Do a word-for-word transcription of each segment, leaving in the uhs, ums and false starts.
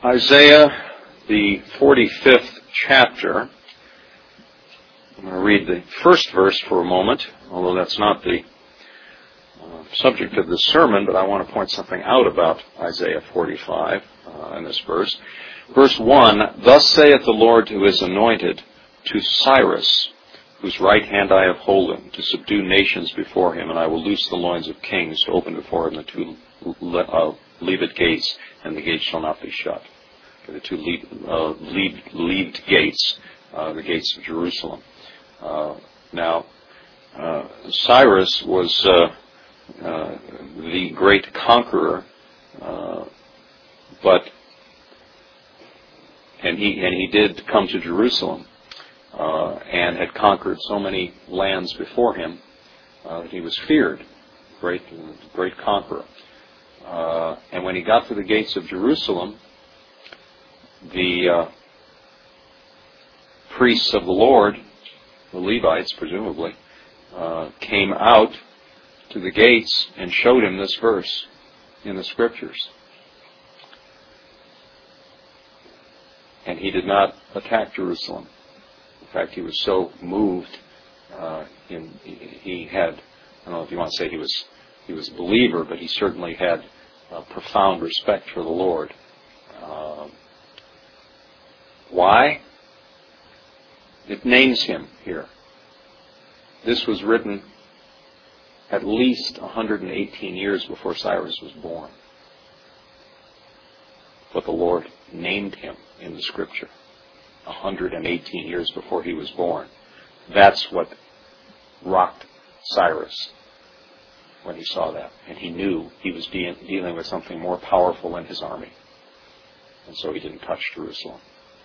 Isaiah, the forty-fifth chapter. I'm going to read the first verse for a moment, although that's not the uh, subject of this sermon, but I want to point something out about Isaiah forty-five uh, in this verse. Verse one, "Thus saith the Lord to his anointed, to Cyrus, whose right hand I have holden, to subdue nations before him, and I will loose the loins of kings, to open before him the two uh, leaved gates, and the gates shall not be shut." The two lead, uh, lead, lead gates, uh, the gates of Jerusalem. Uh, now, uh, Cyrus was uh, uh, the great conqueror, uh, but and he and he did come to Jerusalem uh, and had conquered so many lands before him uh, that he was feared, great great conqueror. Uh, and when he got to the gates of Jerusalem, the uh, priests of the Lord, the Levites presumably, uh, came out to the gates and showed him this verse in the Scriptures. And he did not attack Jerusalem. In fact, he was so moved, uh, in, he had, I don't know if you want to say he was, he was a believer, but he certainly had a profound respect for the Lord. Uh, Why? It names him here. This was written at least one hundred eighteen years before Cyrus was born. But the Lord named him in the Scripture one hundred eighteen years before he was born. That's what rocked Cyrus when he saw that. And he knew he was de- dealing with something more powerful in his army. And so he didn't touch Jerusalem.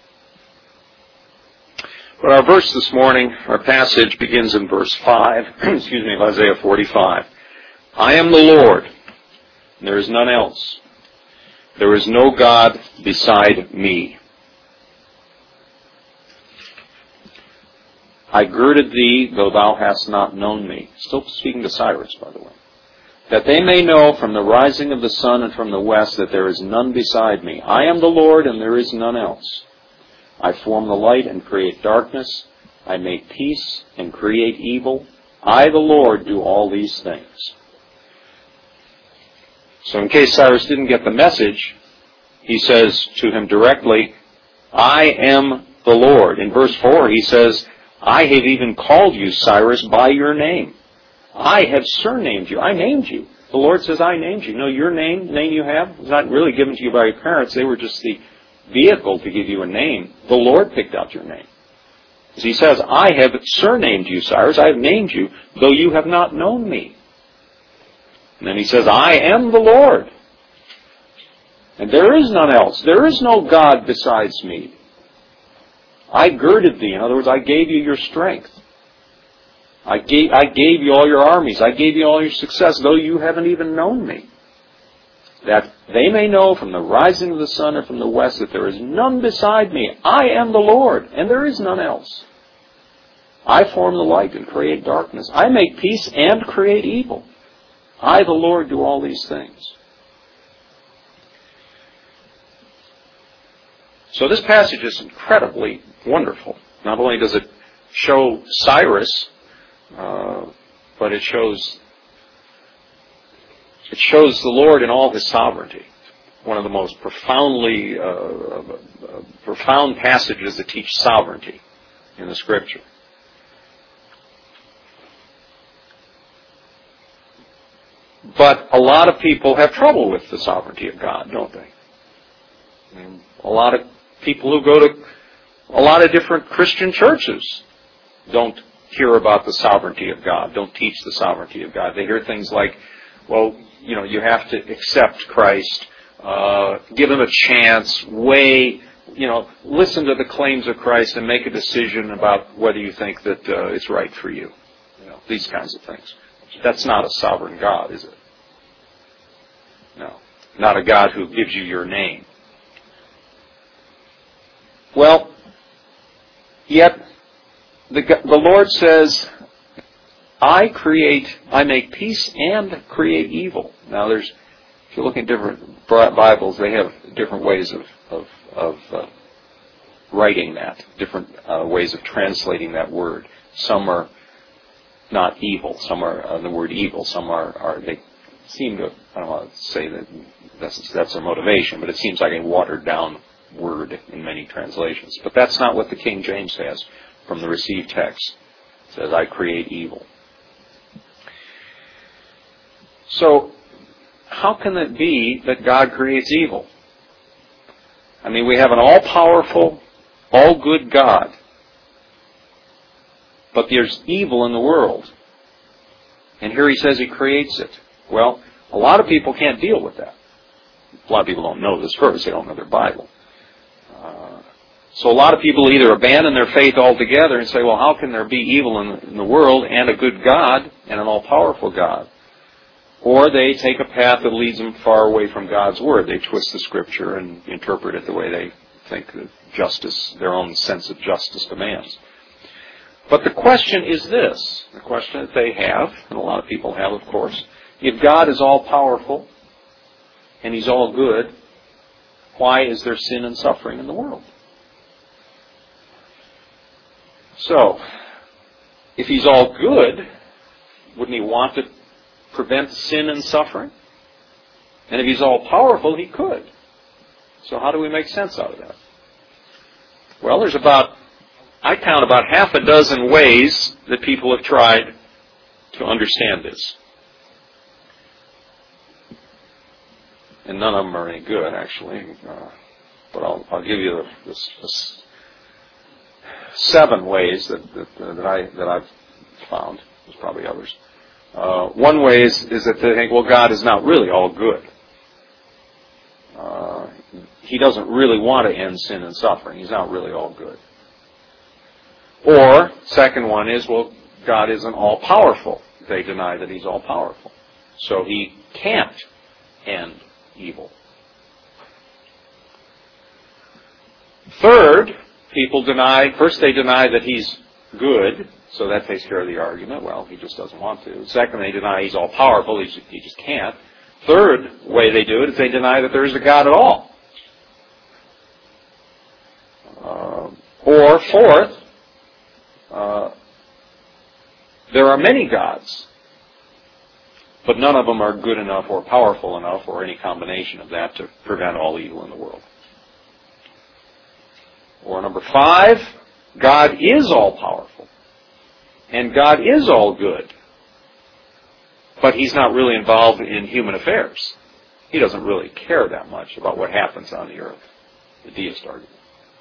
But our verse this morning, our passage begins in verse five, excuse me, of Isaiah forty-five. "I am the Lord, and there is none else. There is no God beside me. I girded thee, though thou hast not known me." Still speaking to Cyrus, by the way. "That they may know from the rising of the sun and from the west that there is none beside me. I am the Lord, and there is none else. I form the light and create darkness. I make peace and create evil. I, the Lord, do all these things." So in case Cyrus didn't get the message, he says to him directly, "I am the Lord." In verse four, he says, "I have even called you, Cyrus, by your name. I have surnamed you." I named you. The Lord says, "I named you." No, your name, name you have, was not really given to you by your parents. They were just the vehicle to give you a name. The Lord picked out your name. As he says, "I have surnamed you, Cyrus. I have named you, though you have not known me." And then he says, "I am the Lord, and there is none else. There is no God besides me. I girded thee." In other words, I gave you your strength. I gave, I gave you all your armies. I gave you all your success, though you haven't even known me. "That they may know from the rising of the sun and from the west that there is none beside me. I am the Lord, and there is none else. I form the light and create darkness. I make peace and create evil. I, the Lord, do all these things." So this passage is incredibly wonderful. Not only does it show Cyrus, uh, but it shows It shows the Lord in all His sovereignty. One of the most profoundly, uh, uh, profound passages that teach sovereignty in the Scripture. But a lot of people have trouble with the sovereignty of God, don't they? I mean, a lot of people who go to a lot of different Christian churches don't hear about the sovereignty of God, don't teach the sovereignty of God. They hear things like, well, you know, you have to accept Christ, uh, give Him a chance, weigh, you know, listen to the claims of Christ and make a decision about whether you think that uh, it's right for you. You know, these kinds of things. That's not a sovereign God, is it? No. Not a God who gives you your name. Well, yet the, the Lord says, I create, I make peace and create evil. Now there's, if you look in different Bibles, they have different ways of, of, of uh, writing that, different uh, ways of translating that word. Some are not evil. Some are uh, the word evil. Some are, are they seem to, I don't want to say that that's, that's their motivation, but it seems like a watered down word in many translations. But that's not what the King James has from the received text. It says, I create evil. So, how can it be that God creates evil? I mean, we have an all-powerful, all-good God, but there's evil in the world. And here he says he creates it. Well, a lot of people can't deal with that. A lot of people don't know this verse. They don't know their Bible. Uh, so a lot of people either abandon their faith altogether and say, well, how can there be evil in the, in the world and a good God and an all-powerful God? Or they take a path that leads them far away from God's Word. They twist the Scripture and interpret it the way they think that justice, their own sense of justice demands. But the question is this, the question that they have, and a lot of people have, of course, if God is all-powerful and He's all good, why is there sin and suffering in the world? So, if He's all good, wouldn't He want to prevent sin and suffering? And if He's all-powerful, He could. So how do we make sense out of that? Well, there's about, I count about half a dozen ways that people have tried to understand this. And none of them are any good, actually. Uh, but I'll, I'll give you the, the, the seven ways that, that, that, I, that I've found. There's probably others. Uh, one way is, is that they think, well, God is not really all good. Uh, he doesn't really want to end sin and suffering. He's not really all good. Or, second one is, well, God isn't all-powerful. They deny that He's all-powerful. So He can't end evil. Third, people deny, first they deny that He's good, so that takes care of the argument. Well, He just doesn't want to. Second, they deny He's all-powerful. He just, he just can't. Third way they do it is they deny that there is a God at all. Uh, or fourth, uh, there are many gods, but none of them are good enough or powerful enough or any combination of that to prevent all evil in the world. Or number five, God is all-powerful. And God is all good. But He's not really involved in human affairs. He doesn't really care that much about what happens on the earth. The deist argument.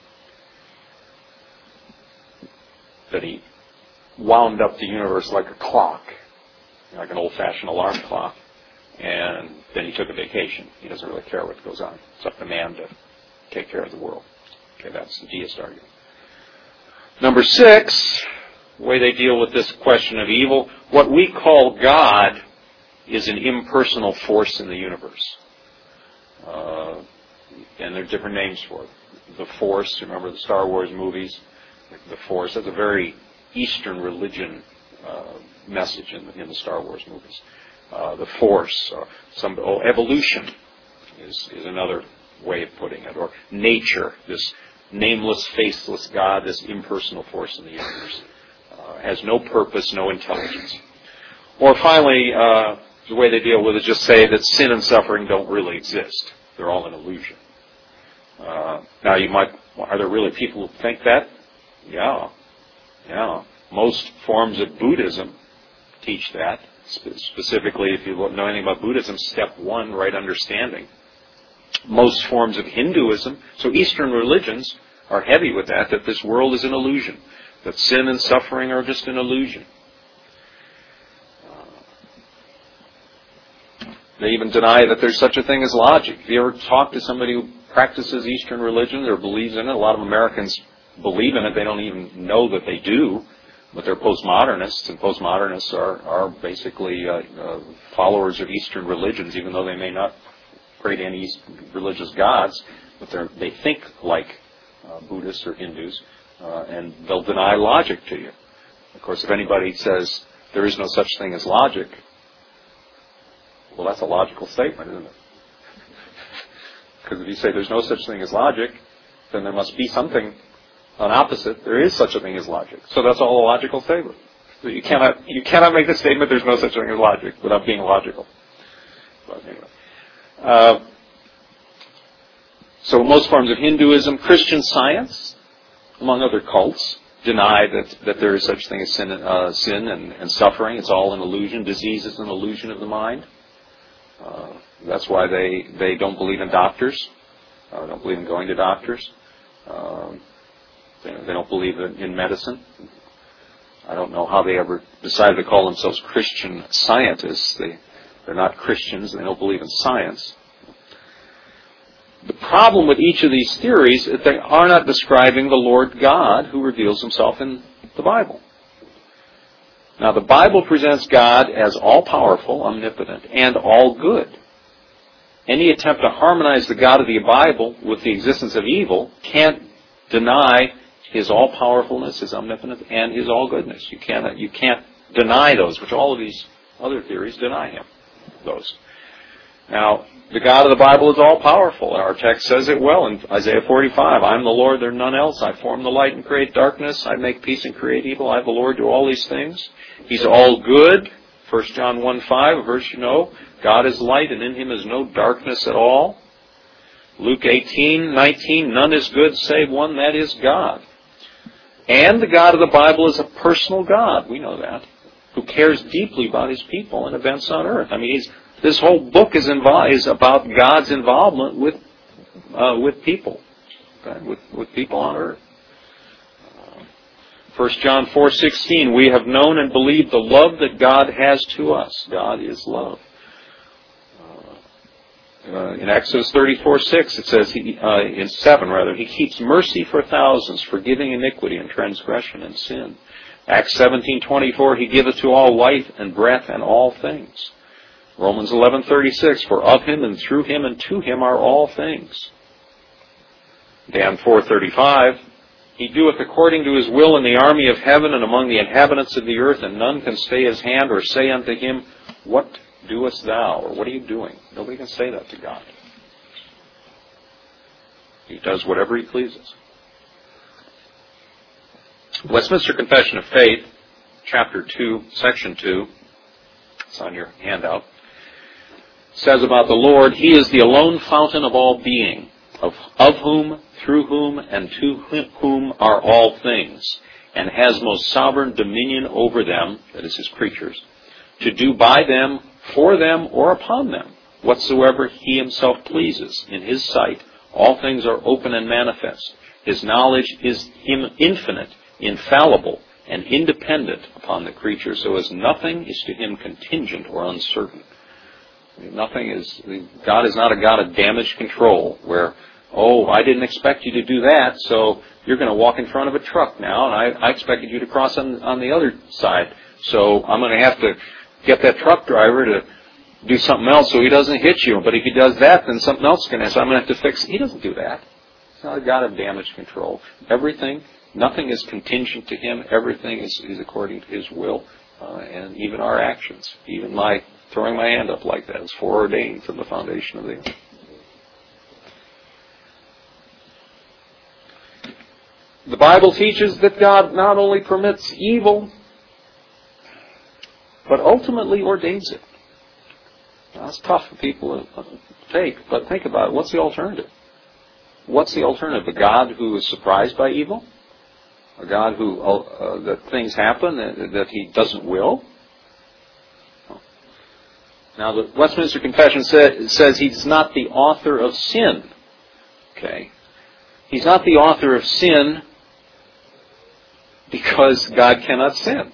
That He wound up the universe like a clock, like an old-fashioned alarm clock, and then He took a vacation. He doesn't really care what goes on. It's up to man to take care of the world. Okay, that's the deist argument. Number six, the way they deal with this question of evil, what we call God is an impersonal force in the universe. Uh, and there are different names for it. The Force, remember the Star Wars movies? The Force, that's a very Eastern religion uh, message in the, in the Star Wars movies. Uh, the Force, uh, some oh, evolution is, is another way of putting it. Or nature, this nameless, faceless God, this impersonal force in the universe. Uh, has no purpose, no intelligence. Or finally, uh, the way they deal with it is just say that sin and suffering don't really exist. They're all an illusion. Uh, now you might, are there really people who think that? Yeah. Yeah. Most forms of Buddhism teach that. Spe- specifically, if you know anything about Buddhism, step one, right understanding. Most forms of Hinduism, so Eastern religions are heavy with that, that this world is an illusion. That sin and suffering are just an illusion. Uh, they even deny that there's such a thing as logic. If you ever talk to somebody who practices Eastern religion or believes in it, a lot of Americans believe in it. They don't even know that they do, but they're postmodernists, and postmodernists are, are basically uh, uh, followers of Eastern religions, even though they may not pray to any religious gods, but they're, they think like uh, Buddhists or Hindus. Uh, and they'll deny logic to you. Of course, if anybody says there is no such thing as logic, well, that's a logical statement, isn't it? Because if you say there's no such thing as logic, then there must be something, an opposite. There is such a thing as logic. So that's all a logical statement. So you cannot, you cannot make the statement there's no such thing as logic without being logical. But anyway. Uh, so most forms of Hinduism, Christian Science, among other cults, deny that, that there is such thing as sin, uh, sin and, and suffering. It's all an illusion. Disease is an illusion of the mind. Uh, that's why they, they don't believe in doctors. Uh, don't believe in going to doctors. Um, they, they don't believe in, in medicine. I don't know how they ever decided to call themselves Christian scientists. They, they're not Christians. They don't believe in science. The problem with each of these theories is they are not describing the Lord God who reveals himself in the Bible. Now, the Bible presents God as all-powerful, omnipotent, and all-good. Any attempt to harmonize the God of the Bible with the existence of evil can't deny his all-powerfulness, his omnipotence, and his all-goodness. You can't, you can't deny those, which all of these other theories deny him. Those. Now, the God of the Bible is all-powerful. Our text says it well in Isaiah forty-five. I am the Lord, there is none else. I form the light and create darkness. I make peace and create evil. I, the Lord, do all these things. He's all good. First John one five, a verse you know. God is light, and in him is no darkness at all. Luke eighteen nineteen, none is good save one, that is God. And the God of the Bible is a personal God. We know that. Who cares deeply about his people and events on earth. I mean, he's This whole book is, involved, is about God's involvement with uh, with people, okay? with with people on earth. Uh, First John four sixteen, we have known and believed the love that God has to us. God is love. Uh, uh, in Exodus thirty-four six, it says he, uh, in seven rather, he keeps mercy for thousands, forgiving iniquity and transgression and sin. Acts seventeen twenty-four, he giveth to all life and breath and all things. Romans eleven thirty-six, for of him and through him and to him are all things. Dan four thirty-five, he doeth according to his will in the army of heaven and among the inhabitants of the earth, and none can stay his hand or say unto him, what doest thou? Or what are you doing? Nobody can say that to God. He does whatever he pleases. Westminster Confession of Faith, chapter two, section two, it's on your handout, says about the Lord, he is the alone fountain of all being, of, of whom, through whom, and to whom are all things, and has most sovereign dominion over them, that is his creatures, to do by them, for them, or upon them, whatsoever he himself pleases. In his sight, all things are open and manifest. His knowledge is infinite, infallible, and independent upon the creature, so as nothing is to him contingent or uncertain. I mean, nothing is, God is not a God of damage control, where, oh, I didn't expect you to do that, so you're going to walk in front of a truck now, and I, I expected you to cross on, on the other side, so I'm going to have to get that truck driver to do something else so he doesn't hit you. But if he does that, then something else is going to happen, so I'm going to have to fix it. He doesn't do that. He's not a God of damage control. Everything, nothing is contingent to him. Everything is, is according to his will, uh, and even our actions, even my throwing my hand up like that is foreordained from the foundation of the earth. The Bible teaches that God not only permits evil, but ultimately ordains it. Now, that's tough for people to take, but think about it. What's the alternative? What's the alternative? A God who is surprised by evil? A God who, uh, that things happen that, that he doesn't will? Now, the Westminster Confession say, says he's not the author of sin. Okay? He's not the author of sin because God cannot sin.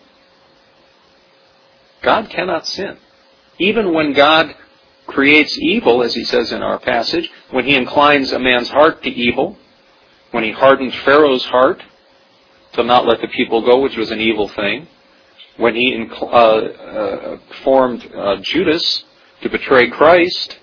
God cannot sin. Even when God creates evil, as he says in our passage, when he inclines a man's heart to evil, when he hardened Pharaoh's heart to not let the people go, which was an evil thing, when he uh, uh, formed uh, Judas to betray Christ,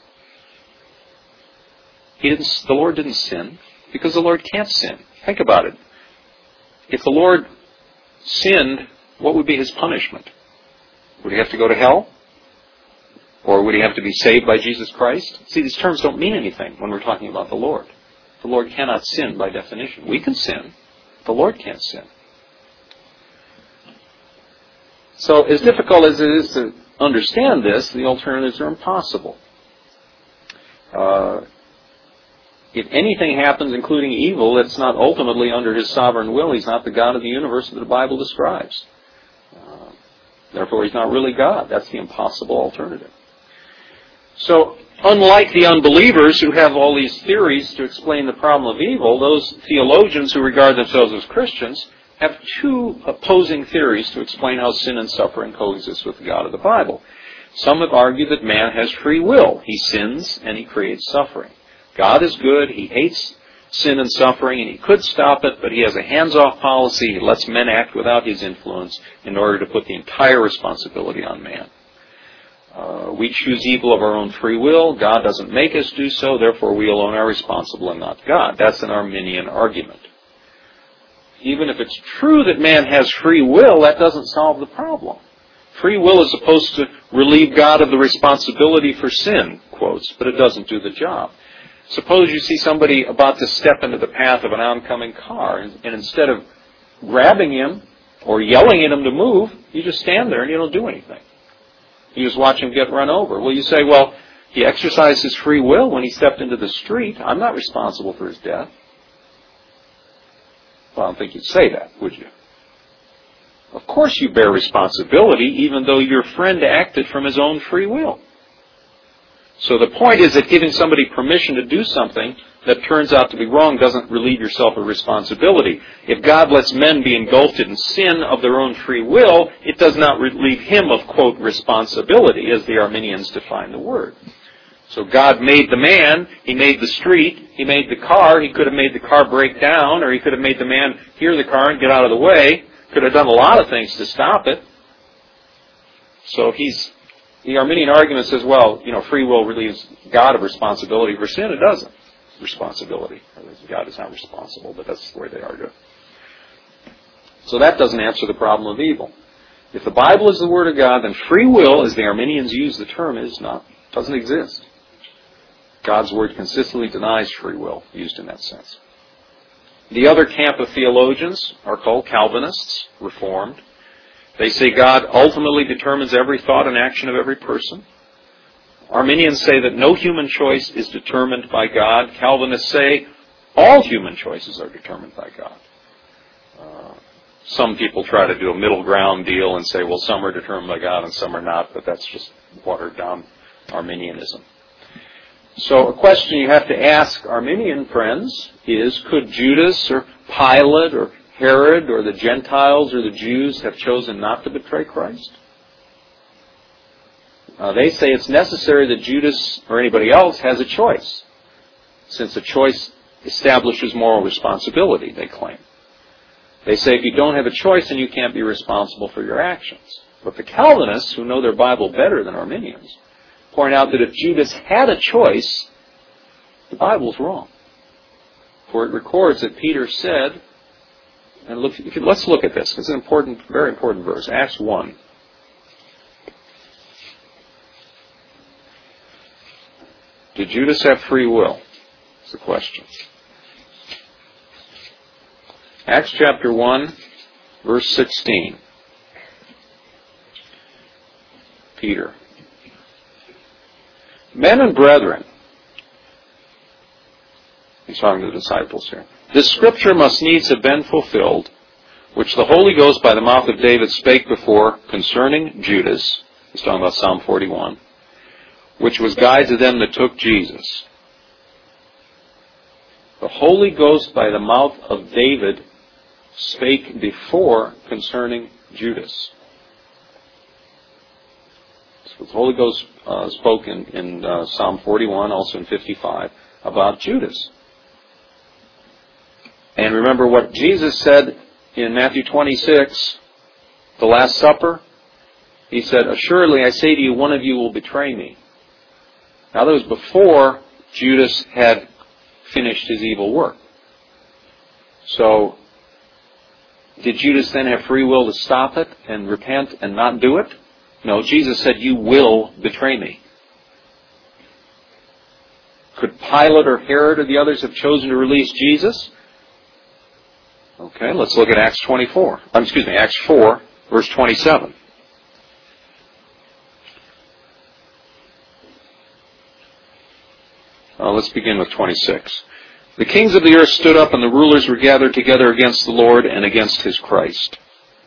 he didn't, the Lord didn't sin, because the Lord can't sin. Think about it. If the Lord sinned, what would be his punishment? Would he have to go to hell? Or would he have to be saved by Jesus Christ? See, these terms don't mean anything when we're talking about the Lord. The Lord cannot sin by definition. We can sin. The Lord can't sin. So as difficult as it is to understand this, the alternatives are impossible. Uh, if anything happens, including evil, it's not ultimately under his sovereign will. He's not the God of the universe that the Bible describes. Uh, therefore, he's not really God. That's the impossible alternative. So, unlike the unbelievers who have all these theories to explain the problem of evil, those theologians who regard themselves as Christians have two opposing theories to explain how sin and suffering coexist with the God of the Bible. Some have argued that man has free will. He sins and he creates suffering. God is good. He hates sin and suffering, and he could stop it, but he has a hands-off policy. He lets men act without his influence in order to put the entire responsibility on man. Uh, we choose evil of our own free will. God doesn't make us do so. Therefore, we alone are responsible and not God. That's an Arminian argument. Even if it's true that man has free will, that doesn't solve the problem. Free will is supposed to relieve God of the responsibility for sin, quotes, but it doesn't do the job. Suppose you see somebody about to step into the path of an oncoming car, and, and instead of grabbing him or yelling at him to move, you just stand there and you don't do anything. You just watch him get run over. Well, you say, well, he exercised his free will when he stepped into the street. I'm not responsible for his death. Well, I don't think you'd say that, would you? Of course you bear responsibility, even though your friend acted from his own free will. So the point is that giving somebody permission to do something that turns out to be wrong doesn't relieve yourself of responsibility. If God lets men be engulfed in sin of their own free will, it does not relieve him of, quote, responsibility, as the Arminians define the word. So God made the man, he made the street, he made the car, he could have made the car break down, or he could have made the man hear the car and get out of the way, could have done a lot of things to stop it. So he's, the Arminian argument says, well, you know, free will relieves God of responsibility for sin. It doesn't. Responsibility. God is not responsible, but that's the way they argue. So that doesn't answer the problem of evil. If the Bible is the Word of God, then free will, as the Arminians use the term, is not, doesn't exist. God's Word consistently denies free will, used in that sense. The other camp of theologians are called Calvinists, Reformed. They say God ultimately determines every thought and action of every person. Arminians say that no human choice is determined by God. Calvinists say all human choices are determined by God. Uh, some people try to do a middle ground deal and say, well, some are determined by God and some are not, but that's just watered down Arminianism. So a question you have to ask Arminian friends is, could Judas or Pilate or Herod or the Gentiles or the Jews have chosen not to betray Christ? Uh, they say it's necessary that Judas or anybody else has a choice, since a choice establishes moral responsibility, they claim. They say if you don't have a choice, then you can't be responsible for your actions. But the Calvinists, who know their Bible better than Arminians, point out that if Judas had a choice, the Bible's wrong. For it records that Peter said, and look, let's look at this. It's an important, very important verse. Acts one. Did Judas have free will? That's the question. Acts chapter one, verse sixteen. Peter. Men and brethren, he's talking to the disciples here. This scripture must needs have been fulfilled, which the Holy Ghost by the mouth of David spake before concerning Judas. He's talking about Psalm forty-one. Which was guide to them that took Jesus. The Holy Ghost by the mouth of David spake before concerning Judas. So the Holy Ghost uh, spoke in, in uh, Psalm forty-one, also in fifty-five, about Judas. And remember what Jesus said in Matthew twenty-six, the Last Supper? He said, assuredly I say to you, one of you will betray me. Now that was before Judas had finished his evil work. So, did Judas then have free will to stop it and repent and not do it? No, Jesus said, you will betray me. Could Pilate or Herod or the others have chosen to release Jesus? Okay, let's look at Acts twenty-four. Um, excuse me, Acts four, verse twenty-seven. Uh, let's begin with twenty-six. The kings of the earth stood up, and the rulers were gathered together against the Lord and against his Christ.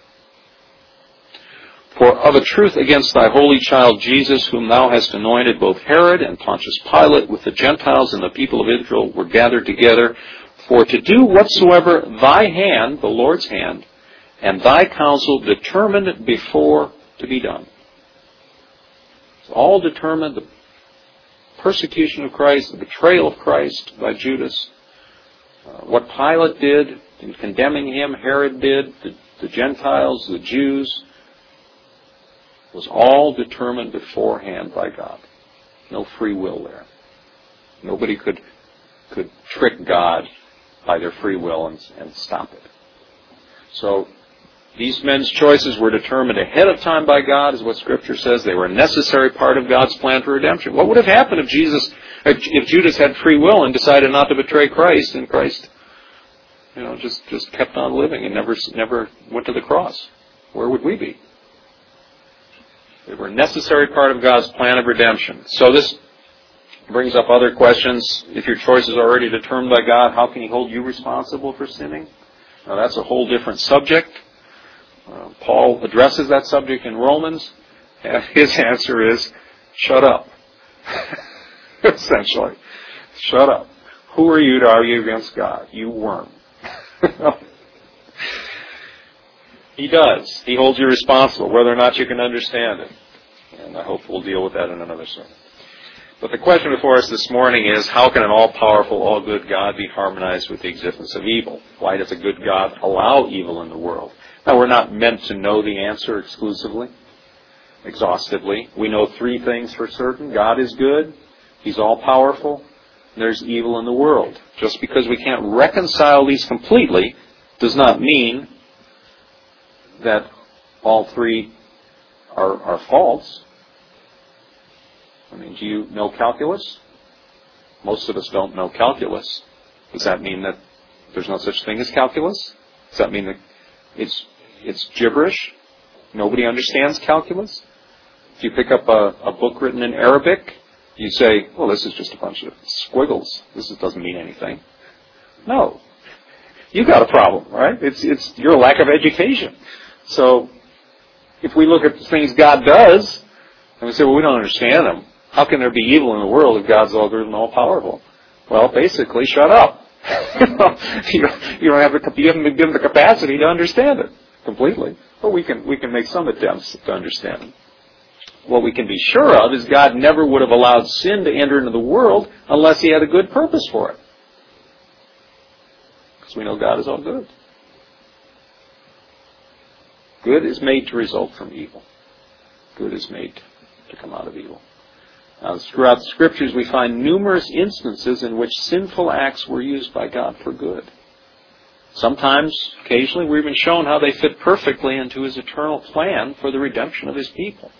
For of a truth against thy holy child Jesus, whom thou hast anointed, both Herod and Pontius Pilate with the Gentiles and the people of Israel were gathered together, for to do whatsoever thy hand, the Lord's hand, and thy counsel determined before to be done. It's all determined, the persecution of Christ, the betrayal of Christ by Judas, uh, what Pilate did in condemning him, Herod did, the, the Gentiles, the Jews, was all determined beforehand by God. No free will there. Nobody could could trick God by their free will and, and stop it. So these men's choices were determined ahead of time by God, is what Scripture says. They were a necessary part of God's plan for redemption. What would have happened if Jesus, if Judas had free will and decided not to betray Christ, and Christ, you know, just just kept on living and never never went to the cross? Where would we be? They were a necessary part of God's plan of redemption. So this brings up other questions. If your choice is already determined by God, how can He hold you responsible for sinning? Now that's a whole different subject. Uh, Paul addresses that subject in Romans, and his answer is, shut up. Essentially. Shut up. Who are you to argue against God? You worm. He does. He holds you responsible, whether or not you can understand it. And I hope we'll deal with that in another sermon. But the question before us this morning is, how can an all-powerful, all-good God be harmonized with the existence of evil? Why does a good God allow evil in the world? Now, we're not meant to know the answer exclusively, exhaustively. We know three things for certain. God is good. He's all-powerful. And there's evil in the world. Just because we can't reconcile these completely does not mean that all three are, are false. I mean, do you know calculus? Most of us don't know calculus. Does that mean that there's no such thing as calculus? Does that mean that it's it's gibberish? Nobody understands calculus? If you pick up a, a book written in Arabic, you say, well, this is just a bunch of squiggles. This is, doesn't mean anything. No. You've got a problem, right? It's it's your lack of education. So, if we look at the things God does, and we say, well, we don't understand them, how can there be evil in the world if God's all good and all powerful? Well, basically, shut up. you, don't, you don't have the, you haven't been given the capacity to understand it completely. But we can we can make some attempts to understand it. What we can be sure of is God never would have allowed sin to enter into the world unless He had a good purpose for it. Because we know God is all good. Good is made to result from evil. Good is made to come out of evil. Now, throughout the Scriptures, we find numerous instances in which sinful acts were used by God for good. Sometimes, occasionally, we're even shown how they fit perfectly into His eternal plan for the redemption of His people.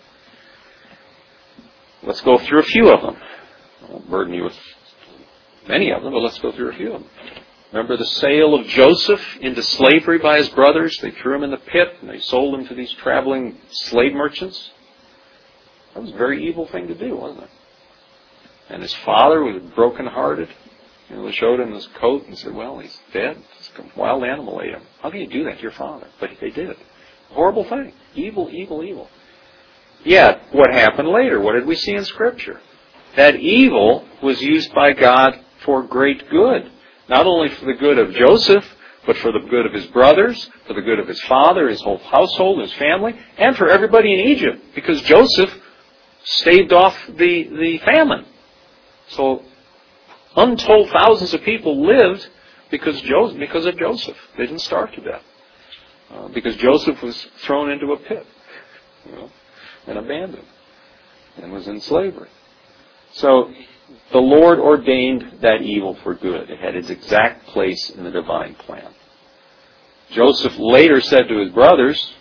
Let's go through a few of them. I won't burden you with many of them, but let's go through a few of them. Remember the sale of Joseph into slavery by his brothers? They threw him in the pit and they sold him to these traveling slave merchants. That was a very evil thing to do, wasn't it? And his father was brokenhearted. You know, they showed him his coat and said, well, he's dead. A wild animal ate him. How can you do that to your father? But they did. A horrible thing. Evil, evil, evil. Yet, what happened later? What did we see in Scripture? That evil was used by God for great good. Not only for the good of Joseph, but for the good of his brothers, for the good of his father, his whole household, his family, and for everybody in Egypt. Because Joseph staved off the, the famine. So, untold thousands of people lived because, Joseph, because of Joseph. They didn't starve to death. Uh, because Joseph was thrown into a pit, you know, and abandoned, and was in slavery. So, the Lord ordained that evil for good. It had its exact place in the divine plan. Joseph later said to his brothers,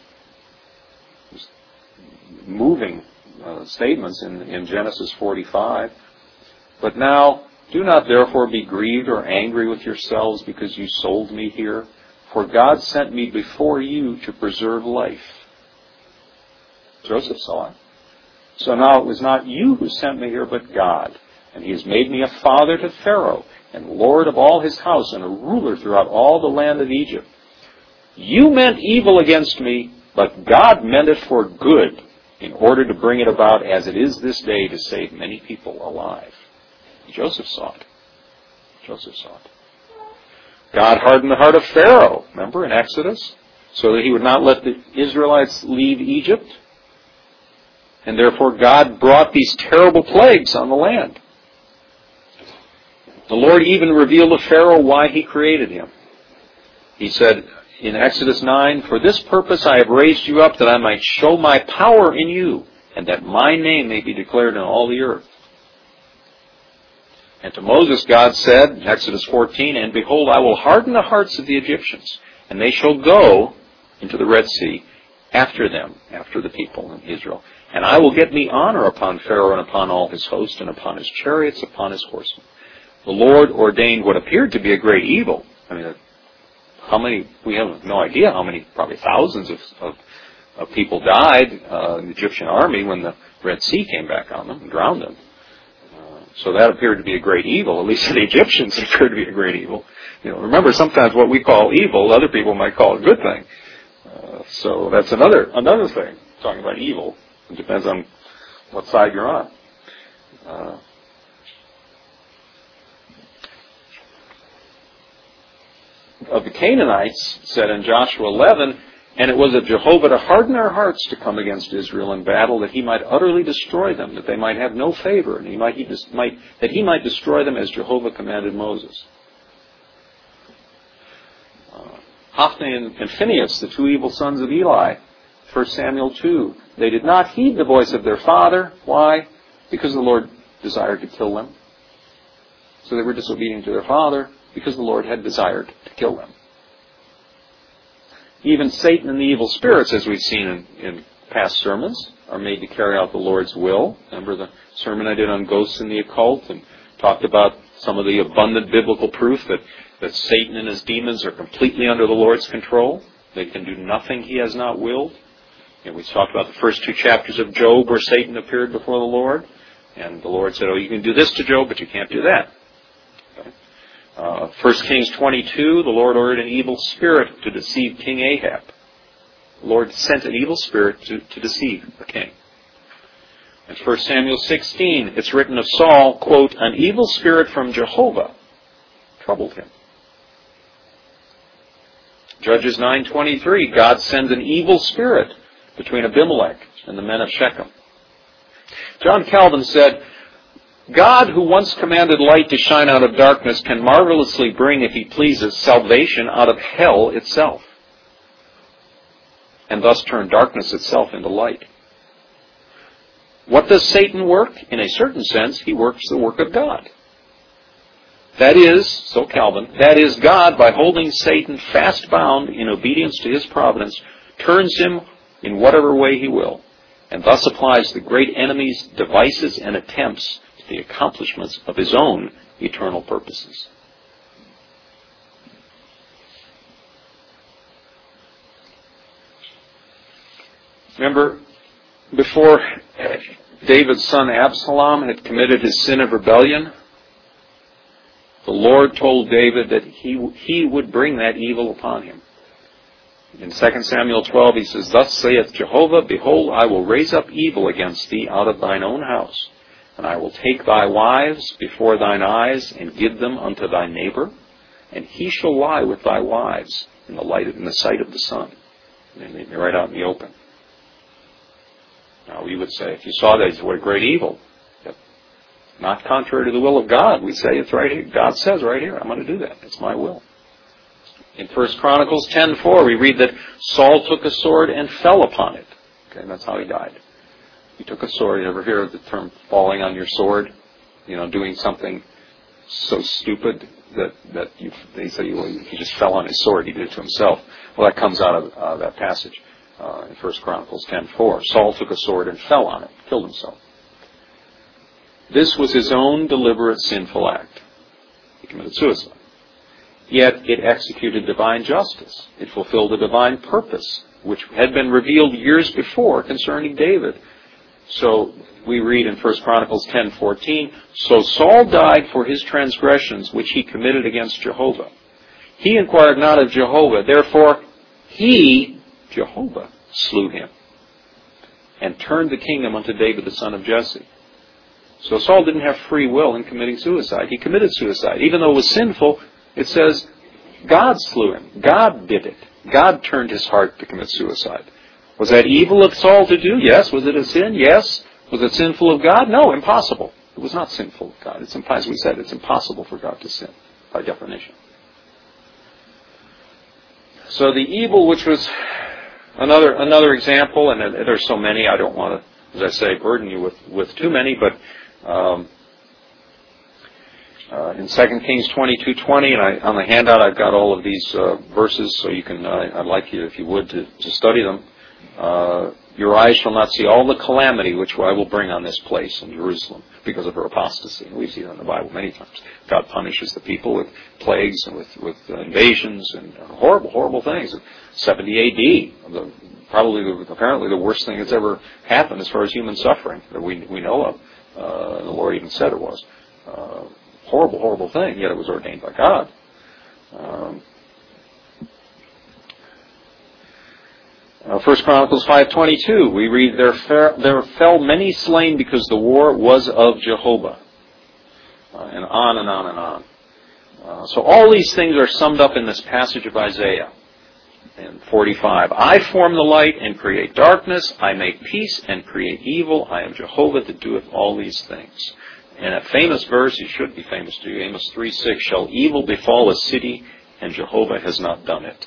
moving uh, statements in, in Genesis forty-five, but now Do not therefore be grieved or angry with yourselves because you sold me here, for God sent me before you to preserve life. Joseph saw it. So now it was not you who sent me here, but God. And he has made me a father to Pharaoh, and lord of all his house, and a ruler throughout all the land of Egypt. You meant evil against me, but God meant it for good, in order to bring it about as it is this day to save many people alive. Joseph saw it. Joseph saw it. God hardened the heart of Pharaoh, remember, in Exodus, so that he would not let the Israelites leave Egypt. And therefore God brought these terrible plagues on the land. The Lord even revealed to Pharaoh why he created him. He said in Exodus nine, "For this purpose I have raised you up, that I might show my power in you, and that my name may be declared in all the earth." And to Moses God said, in Exodus fourteen, "And behold, I will harden the hearts of the Egyptians, and they shall go into the Red Sea after them," after the people in Israel. "And I will get me honor upon Pharaoh and upon all his host, and upon his chariots, upon his horsemen." The Lord ordained what appeared to be a great evil. I mean, how many, we have no idea how many, probably thousands of, of, of people died uh, in the Egyptian army when the Red Sea came back on them and drowned them. Uh, so that appeared to be a great evil. At least to the Egyptians it appeared to be a great evil. You know, remember, sometimes what we call evil, other people might call a good thing. Uh, so that's another another thing, talking about evil. It depends on what side you're on. Uh, of the Canaanites, said in Joshua eleven, "And it was of Jehovah to harden their hearts to come against Israel in battle, that he might utterly destroy them, that they might have no favor, and he might, he just might that he might destroy them as Jehovah commanded Moses." Uh, Hophni and, and Phinehas, the two evil sons of Eli, First Samuel two, they did not heed the voice of their father. Why? Because the Lord desired to kill them. So they were disobedient to their father, because the Lord had desired to kill them. Even Satan and the evil spirits, as we've seen in, in past sermons, are made to carry out the Lord's will. Remember the sermon I did on ghosts and the occult, and talked about some of the abundant biblical proof that, that Satan and his demons are completely under the Lord's control. They can do nothing he has not willed. And we talked about the first two chapters of Job where Satan appeared before the Lord. And the Lord said, "Oh, you can do this to Job, but you can't do that." Uh, First Kings twenty-two, the Lord ordered an evil spirit to deceive King Ahab. The Lord sent an evil spirit to, to deceive the king. In First Samuel sixteen, it's written of Saul, quote, "An evil spirit from Jehovah troubled him." Judges nine twenty-three, God sends an evil spirit between Abimelech and the men of Shechem. John Calvin said, "God, who once commanded light to shine out of darkness, can marvelously bring, if he pleases, salvation out of hell itself, and thus turn darkness itself into light." What does Satan work? In a certain sense, he works the work of God. That is, so Calvin, that is, God, by holding Satan fast bound in obedience to his providence, turns him in whatever way he will, and thus applies the great enemy's devices and attempts to the accomplishments of his own eternal purposes. Remember, before David's son Absalom had committed his sin of rebellion, the Lord told David that he, he would bring that evil upon him. In Second Samuel twelve, he says, "Thus saith Jehovah, Behold, I will raise up evil against thee out of thine own house, and I will take thy wives before thine eyes, and give them unto thy neighbor, and he shall lie with thy wives in the light in the sight of the sun." And they're right out in the open. Now we would say, if you saw that, what a great evil. But not contrary to the will of God. We say it's right here. God says right here, I'm going to do that. It's my will. In First Chronicles ten four, we read that Saul took a sword and fell upon it. Okay, that's how he died. He took a sword. You ever hear of the term falling on your sword? You know, doing something so stupid that, that you, they say well, he just fell on his sword. He did it to himself. Well, that comes out of uh, that passage uh, in First Chronicles ten four. Saul took a sword and fell on it, killed himself. This was his own deliberate sinful act. He committed suicide. Yet it executed divine justice. It fulfilled a divine purpose, which had been revealed years before concerning David. So we read in First Chronicles ten fourteen, "So Saul died for his transgressions which he committed against Jehovah. He inquired not of Jehovah, therefore he, Jehovah, slew him, and turned the kingdom unto David the son of Jesse." So Saul didn't have free will in committing suicide. He committed suicide. Even though it was sinful, it says God slew him. God did it. God turned his heart to commit suicide. Was that evil of Saul to do? Yes. Was it a sin? Yes. Was it sinful of God? No, impossible. It was not sinful of God. It's, as we said, it's impossible for God to sin, by definition. So the evil, which was another another example, and there's so many, I don't want to, as I say, burden you with, with too many, but um, uh, in Second Kings twenty-two twenty, and I, on the handout I've got all of these uh, verses, so you can, uh, I'd like you, if you would, to, to study them. Uh, Your eyes shall not see all the calamity which I will bring on this place in Jerusalem because of her apostasy. And we've seen it in the Bible many times. God punishes the people with plagues and with, with invasions and horrible, horrible things. seventy A D, the, probably, the, apparently the worst thing that's ever happened as far as human suffering that we we know of. Uh, the Lord even said it was. Uh, horrible, horrible thing, yet it was ordained by God. Um, Uh, First Chronicles five twenty-two, we read, there, fer- there fell many slain because the war was of Jehovah. Uh, and on and on and on. Uh, so all these things are summed up in this passage of Isaiah in forty-five. I form the light and create darkness. I make peace and create evil. I am Jehovah that doeth all these things. And a famous verse, it should be famous to you, Amos three six, shall evil befall a city, and Jehovah has not done it.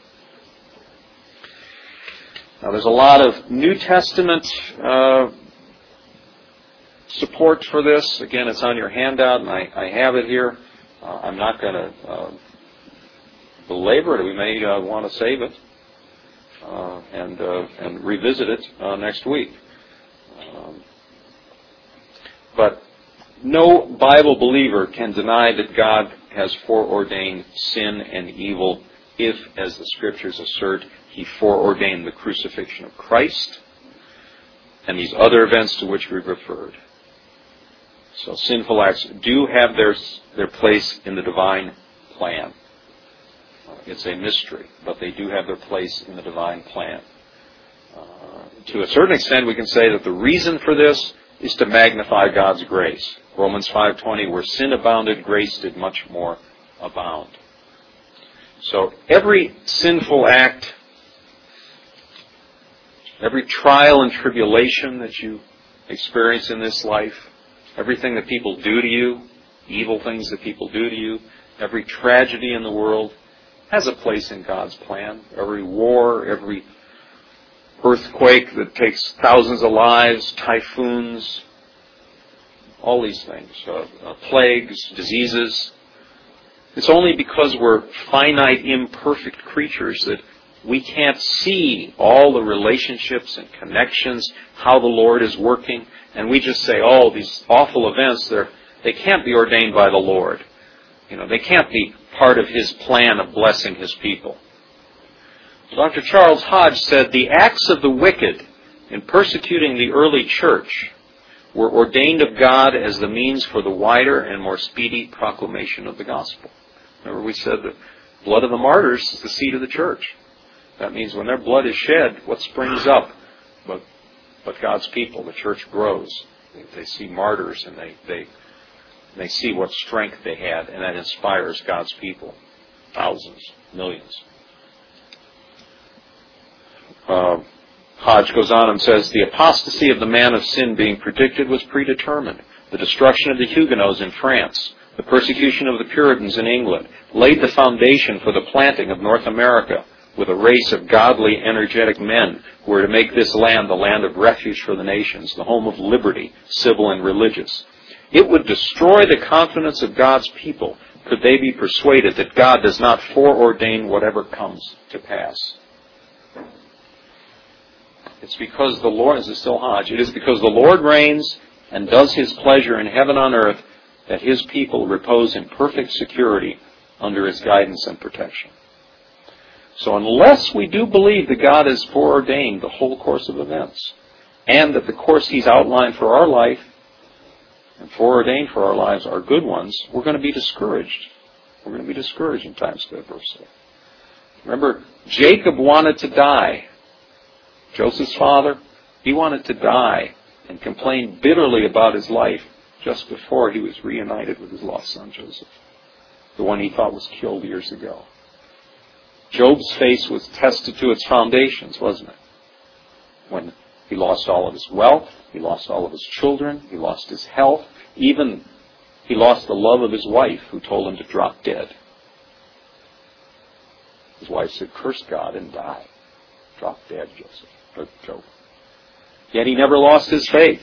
Now, there's a lot of New Testament uh, support for this. Again, it's on your handout, and I, I have it here. Uh, I'm not going to uh, belabor it. We may uh, want to save it uh, and uh, and revisit it uh, next week. Um, but no Bible believer can deny that God has foreordained sin and evil if, as the Scriptures assert, He foreordained the crucifixion of Christ and these other events to which we've referred. So sinful acts do have their, their place in the divine plan. It's a mystery, but they do have their place in the divine plan. Uh, to a certain extent, we can say that the reason for this is to magnify God's grace. Romans five twenty, where sin abounded, grace did much more abound. So every sinful act, every trial and tribulation that you experience in this life, everything that people do to you, evil things that people do to you, every tragedy in the world has a place in God's plan. Every war, every earthquake that takes thousands of lives, typhoons, all these things, uh, uh, plagues, diseases. It's only because we're finite, imperfect creatures that we can't see all the relationships and connections, how the Lord is working, and we just say, oh, these awful events, they're, they can't be ordained by the Lord. You know, they can't be part of His plan of blessing His people. Doctor Charles Hodge said, the acts of the wicked in persecuting the early church were ordained of God as the means for the wider and more speedy proclamation of the gospel. Remember, we said the blood of the martyrs is the seed of the church. That means when their blood is shed, what springs up but, but God's people? The church grows. They, they see martyrs and they, they, they see what strength they had, and that inspires God's people. Thousands, millions. Uh, Hodge goes on and says, the apostasy of the man of sin being predicted was predetermined. The destruction of the Huguenots in France, the persecution of the Puritans in England, laid the foundation for the planting of North America with a race of godly, energetic men who were to make this land the land of refuge for the nations, the home of liberty, civil and religious. It would destroy the confidence of God's people could they be persuaded that God does not foreordain whatever comes to pass. It's because the Lord, this is still Hodge, it is because the Lord reigns, and does His pleasure in heaven on earth, that His people repose in perfect security under His guidance and protection. So unless we do believe that God has foreordained the whole course of events, and that the course He's outlined for our life and foreordained for our lives are good ones, we're going to be discouraged. We're going to be discouraged in times of adversity. Remember, Jacob wanted to die. Joseph's father, he wanted to die and complained bitterly about his life just before he was reunited with his lost son Joseph, the one he thought was killed years ago. Job's faith was tested to its foundations, wasn't it? When he lost all of his wealth, he lost all of his children, he lost his health, even he lost the love of his wife, who told him to drop dead. His wife said, curse God and die. Drop dead, Joseph, or Job. Yet he never lost his faith.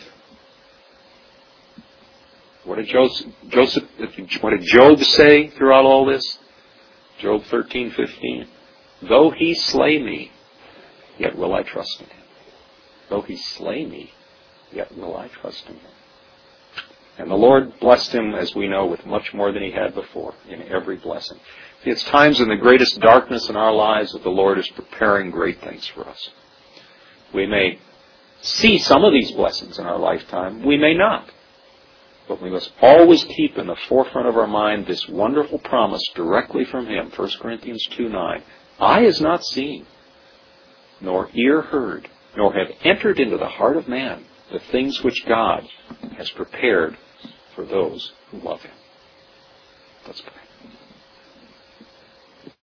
What did Joseph, Joseph, what did Job say throughout all this? Job thirteen fifteen. Though he slay me, yet will I trust in him. Though he slay me, yet will I trust in him. And the Lord blessed him, as we know, with much more than he had before, in every blessing. See, it's times in the greatest darkness in our lives that the Lord is preparing great things for us. We may see some of these blessings in our lifetime. We may not. But we must always keep in the forefront of our mind this wonderful promise directly from Him, First Corinthians two nine. Eye has not seen, nor ear heard, nor have entered into the heart of man the things which God has prepared for those who love Him. Let's pray.